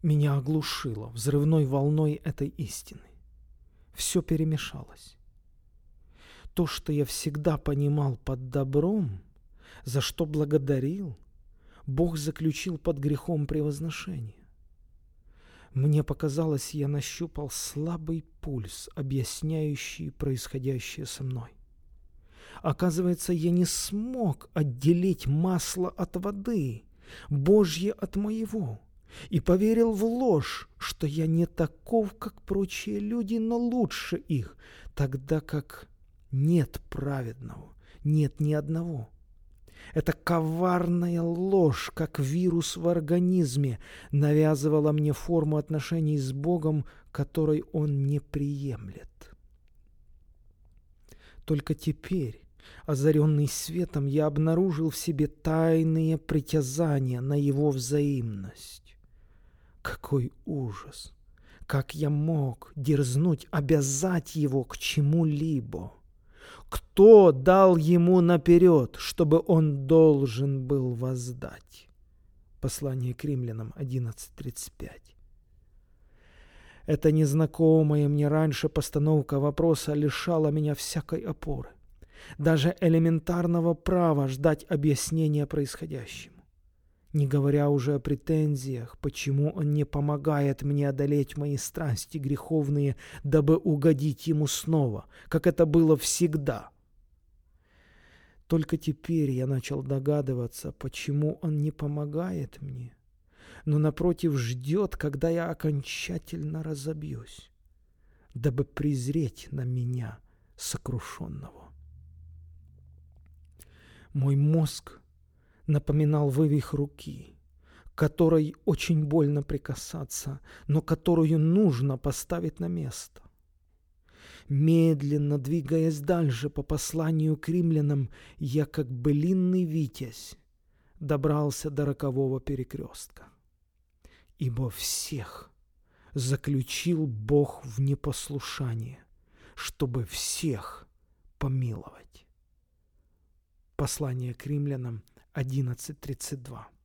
Меня оглушило взрывной волной этой истины. Все перемешалось. То, что я всегда понимал под добром, за что благодарил, Бог заключил под грехом превозношения. Мне показалось, я нащупал слабый пульс, объясняющий происходящее со мной. Оказывается, я не смог отделить масло от воды, Божье от моего, и поверил в ложь, что я не таков, как прочие люди, но лучше их, тогда как нет праведного, нет ни одного. Эта коварная ложь, как вирус в организме, навязывала мне форму отношений с Богом, которой Он не приемлет. Только теперь, озаренный светом, я обнаружил в себе тайные притязания на Его взаимность. Какой ужас! Как я мог дерзнуть обязать Его к чему-либо? Кто дал Ему наперед, чтобы Он должен был воздать? Послание к Римлянам 11:35. Эта незнакомая мне раньше постановка вопроса лишала меня всякой опоры, даже элементарного права ждать объяснения происходящему. Не говоря уже о претензиях, почему Он не помогает мне одолеть мои страсти греховные, дабы угодить Ему снова, как это было всегда. Только теперь я начал догадываться, почему Он не помогает мне, но напротив ждет, когда я окончательно разобьюсь, дабы презреть на меня сокрушенного. Мой мозг напоминал вывих руки, которой очень больно прикасаться, но которую нужно поставить на место. Медленно двигаясь дальше по посланию к римлянам, я, как былинный витязь, добрался до рокового перекрестка. Ибо всех заключил Бог в непослушание, чтобы всех помиловать. Послание к римлянам 11:32.